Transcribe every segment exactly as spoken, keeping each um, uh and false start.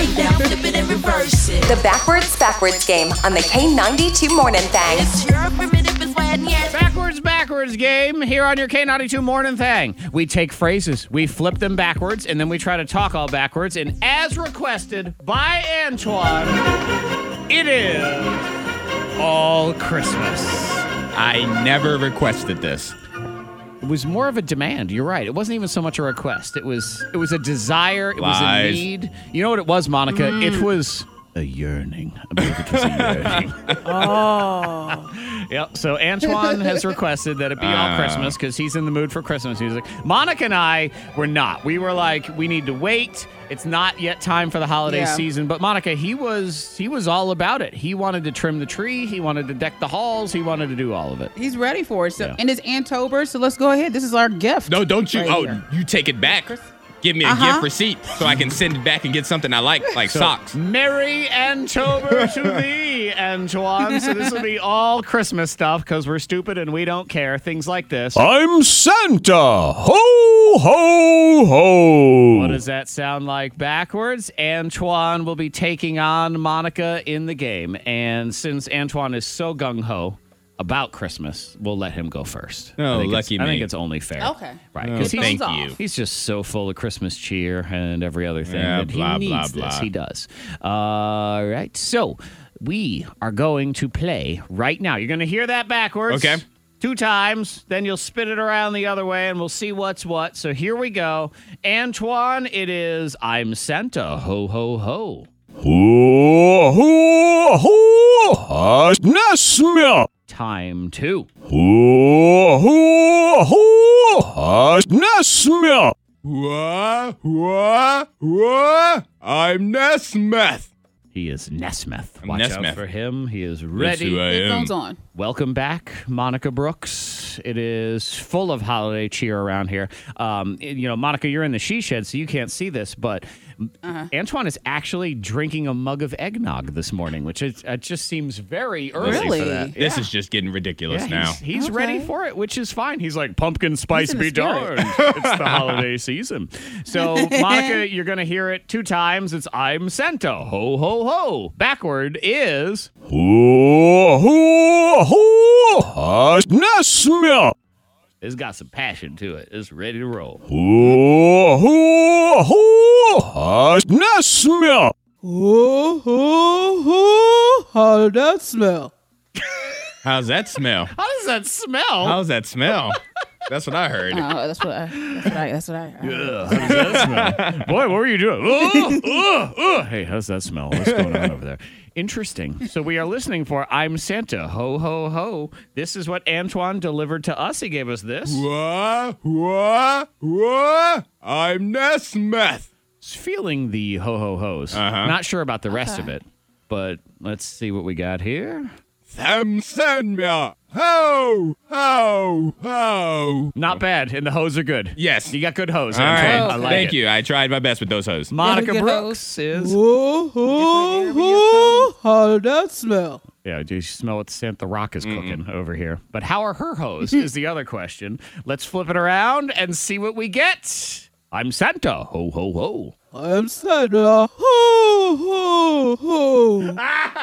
upside down, flip it and reverse it. The Backwards Backwards game on the K ninety-two Morning Thing. It's your primitive is when you're Backwards Backwards game here on your K ninety-two Morning Thing. We take phrases, we flip them backwards, and then we try to talk all backwards. And as requested by Antoine, it is all Christmas. I never requested this. It was more of a demand. You're right. It wasn't even so much a request. It was it was a desire. It Lies. was a need. You know what it was, Monica? Mm. It was a yearning. I believe it was a yearning. Oh. Yep. So Antoine has requested that it be all Uh. Christmas because he's in the mood for Christmas music. Monica and I were not. We were like, we need to wait. It's not yet time for the holiday Yeah. season. But Monica, he was he was all about it. He wanted to trim the tree. He wanted to deck the halls. He wanted to do all of it. He's ready for it. So, Yeah. and it's Antober, so let's go ahead. This is our gift. No, don't you? right oh, here. you take it back. Give me a Uh-huh. gift receipt so I can send it back and get something I like, like So, socks. Merry Antober to thee, Antoine. So this will be all Christmas stuff because we're stupid and we don't care. Things like this. I'm Santa. Ho, ho, ho. What does that sound like backwards? Antoine will be taking on Monica in the game. And since Antoine is so gung-ho about Christmas, we'll let him go first. Oh, I think lucky it's, I think me. it's only fair. Okay. Right. Oh, 'Cause he's, thank off. you. he's just so full of Christmas cheer and every other thing Yeah, that he blah, needs blah, this. blah. He does. All right. So we are going to play right now. You're going to hear that backwards. Okay. Two times, then you'll spin it around the other way, and we'll see what's what. So here we go. Antoine, it is I'm Santa. Ho, ho, ho. Ho, ho, ho. Nesmia. Time two. Ho, ho, ho. Nesmia. What? What? What? I'm Nesmith. He is Nesmith. I'm Watch Nesmith. out for him. He is That's ready. who I am. Headphones on. Welcome back, Monica Brooks. It is full of holiday cheer around here. Um, you know, Monica, you're in the she shed, so you can't see this, but Uh-huh. Antoine is actually drinking a mug of eggnog this morning, which is, it just seems very early Really? for that. This is just getting ridiculous Yeah, now. he's, he's Okay. ready for it, which is fine. He's like, pumpkin spice in the be spirit. darned. It's the holiday season. So, Monica, you're going to hear it two times. It's I'm Santa. Ho, ho, ho. Backward is... Ho, ho, ho. Nesmia. It's got some passion to it. It's ready to roll. Ho, ho, ho. Nesmia. Oh, oh, oh, how did that smell? How's that smell? How does that smell? How's that smell? That's what I heard. Oh, that's what I. That's what I. That's what I. Ugh, how does that smell? Boy, what were you doing? Ugh, ugh, ugh. Hey, how's that smell? What's going on over there? Interesting. So we are listening for I'm Santa. Ho, ho, ho. This is what Antoine delivered to us. He gave us this. What? What? What? I'm Nesmith. It's feeling the ho, ho, ho's. Uh-huh. Not sure about the rest of it, but let's see what we got here. Them send me. Ho, ho, ho. Not bad, and the hoes are good. Yes. You got good hoes, All Antoine. right. I like Thank it. you. I tried my best with those hoes. Monica Yeah, good Brooks is... Oh, oh, oh, how did that smell? Yeah, do you smell what Santa Rock is cooking over here? But how are her hoes is the other question. Let's flip it around and see what we get. I'm Santa. Ho, ho, ho. I'm Santa. Ho, ho, ho.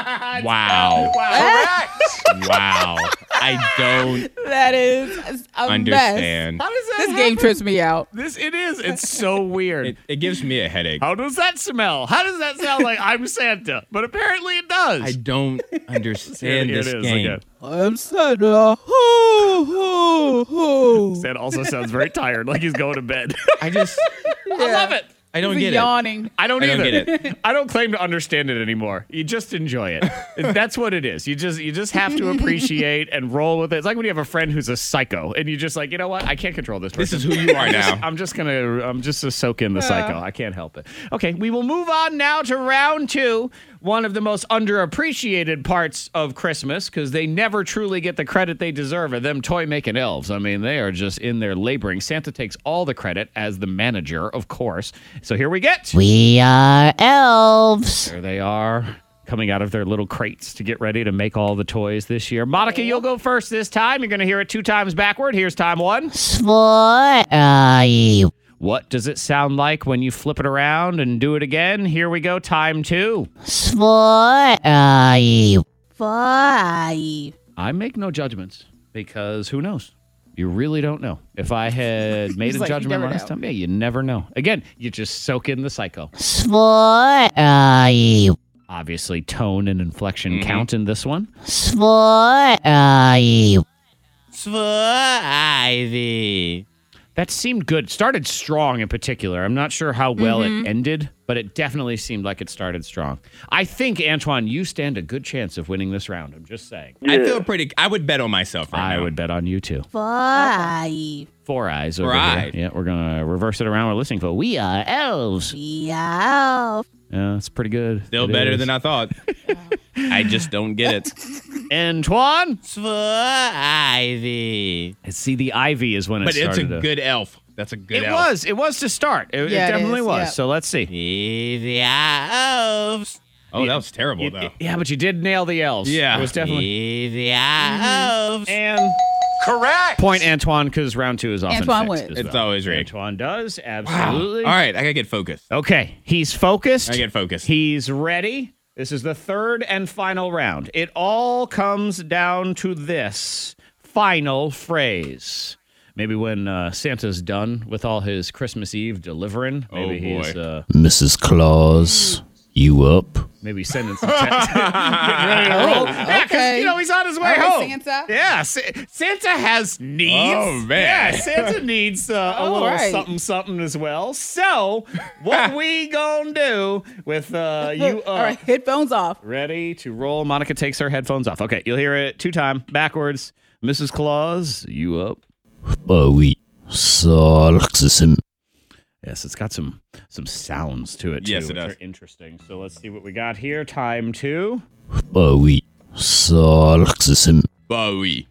Wow. Correct. Wow. I don't That is a mess. understand. How does that This happen? game trips me out. This, it is. It's so weird. It, it gives me a headache. How does that smell? How does that sound like I'm Santa? But apparently it does. I don't understand Here it this is game. again. I'm Santa. Ho, ho, ho. Santa also sounds very tired, like he's going to bed. I just, I love it. I don't He's get it. yawning. I don't I don't either. get it. I don't claim to understand it anymore. You just enjoy it. That's what it is. You just you just have to appreciate and roll with it. It's like when you have a friend who's a psycho and you just like, you know what? I can't control this person. This is who you are now. I'm just gonna I'm just to soak in the psycho. I can't help it. Okay, we will move on now to round two. One of the most underappreciated parts of Christmas because they never truly get the credit they deserve. Are them toy making elves? I mean, they are just in there laboring. Santa takes all the credit as the manager, of course. So here we get. We are elves. There they are, coming out of their little crates to get ready to make all the toys this year. Monica, you'll go first this time. You're going to hear it two times backward. Here's time one. What are you? What does it sound like when you flip it around and do it again? Here we go. Time two. Five. Five. I make no judgments because who knows? You really don't know. If I had made a like, you judgment never last know. time, yeah, you never know. Again, you just soak in the psycho. Five. Obviously, tone and inflection Mhm. count in this one. Five. Ivy. That seemed good. It started strong in particular. I'm not sure how well Mm-hmm. it ended, but it definitely seemed like it started strong. I think, Antoine, you stand a good chance of winning this round. I'm just saying. I feel pretty. I would bet on myself right I now. would bet on you too. Five. Four eyes over Right. here. Yeah, we're going to reverse it around. We're listening for We Are Elves. Yeah. Yeah, it's pretty good. Still It better is. than I thought. I just don't get it. Antoine? Ivy. See, the ivy is when it But it's a started. to- good elf. That's a good It elf. was. It was to start. It, it Yeah, it definitely is, was. yeah. So let's see. The elves. Oh, that was terrible, You- though. yeah, but you did nail the elves. Yeah. It was definitely. The elves. And correct. Point Antoine because round two is often Antoine fixed wins. as It's well. always rigged. Antoine does Wow. absolutely. All right, I gotta get focused. Okay, he's focused. I get focused. He's ready. This is the third and final round. It all comes down to this final phrase. Maybe when uh, Santa's done with all his Christmas Eve delivering, maybe Oh, boy. he's uh, Missus Claus, you up? maybe sending some text. Getting ready to roll. Yeah, 'cause, okay. you know, he's on his way All right, home. Santa. Yeah, Sa- Santa has needs. Oh, man. Yeah, Santa needs uh, a All little right. something, something as well. So, what we gonna do with uh, you? Uh, All right, headphones off. Ready to roll? Monica takes her headphones off. Okay, you'll hear it two time backwards. Missus Claus, you up? Oh, oui. Ça, l'accessim. Yes, it's got some some sounds to it too. Yes, it which does. are interesting. So let's see what we got here. Time two. Oh, oui. Ça, l'accessim. Bowie.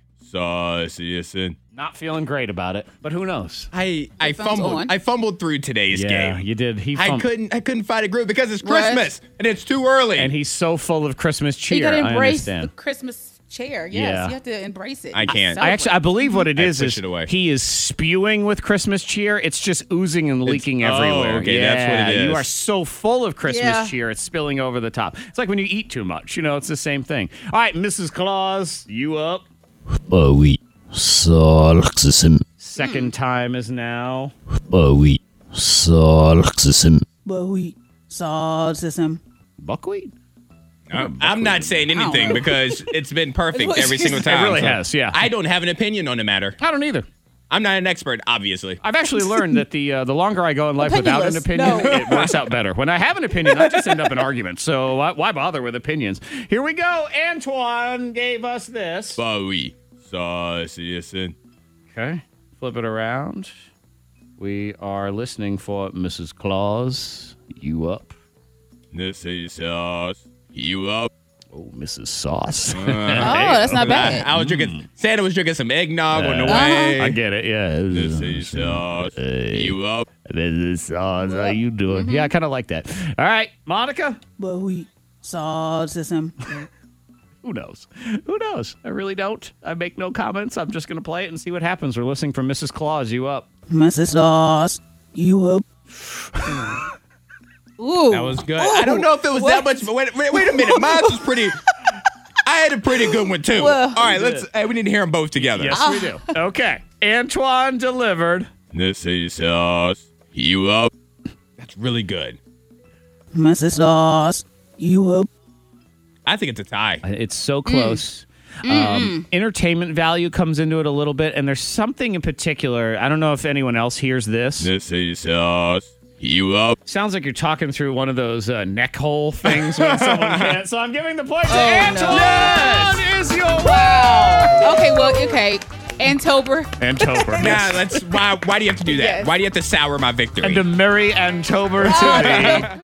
Saucison. Not feeling great about it, but who knows? I I Headphones fumbled. on. I fumbled through today's Yeah, game. you did. He I fum- couldn't. I couldn't find a group because it's What? Christmas and it's too early. and he's so full of Christmas cheer. You gotta I embrace the understand. Christmas chair. Yes, Yeah. you have to embrace it. I can't. I actually, I believe what it I is push is it away. he is spewing with Christmas cheer. It's just oozing and leaking oh, everywhere. okay, that's what it Yeah, You is. are so full of Christmas Yeah. cheer, it's spilling over the top. It's like when you eat too much. You know, it's the same thing. All right, Missus Claus, you up? Oh, oui. Ça, l'accessim. Second time is now. Oh, oui. Ça, l'accessim. But we saw system. Buckwheat. I'm I'm not saying anything because it's been perfect That's what every she single said. time. It really so has, yeah. I don't have an opinion on the matter. I don't either. I'm not an expert, obviously. I've actually learned that the uh, the longer I go in life without an Opinionless. opinion, No. it works out better. When I have an opinion, I just end up in arguments. So why, why bother with opinions? Here we go. Antoine gave us this. Bowie. Saucison. Okay. Flip it around. We are listening for Missus Claus. You up? This is sauce. You up? Oh, Missus Sauce. Oh, that's not bad. I was drinking. Santa was drinking some eggnog on the Uh, way. I get it. Yeah. This is sauce. You up? Missus Sauce. How you doing? Yeah, I kind of like that. All right, Monica. But we saw system. Who knows? Who knows? I really don't. I make no comments. I'm just going to play it and see what happens. We're listening for Missus Claus. You up? Missus Sauce, you up? Ooh, That was good. I don't know if it was that much. But wait, wait, wait a minute. Mine was pretty. I had a pretty good one too. Well, All right, let's. Hey, we need to hear them both together. Yes, we do. Okay. Antoine delivered. This is sauce. You up? That's really good. Missus Sauce, you up? I think it's a tie. It's so close. Um, entertainment value comes into it a little bit, and there's something in particular. I don't know if anyone else hears this. This is sauce. You up? Sounds like you're talking through one of those uh, neck hole things when someone can't. So I'm giving the point to Oh, no. Antoine. Is your wow. Okay, well, okay. Antober. Antober. Nah, let's. Why? Why do you have to do that? Yes. Why do you have to sour my victory? And a merry Antober to thee.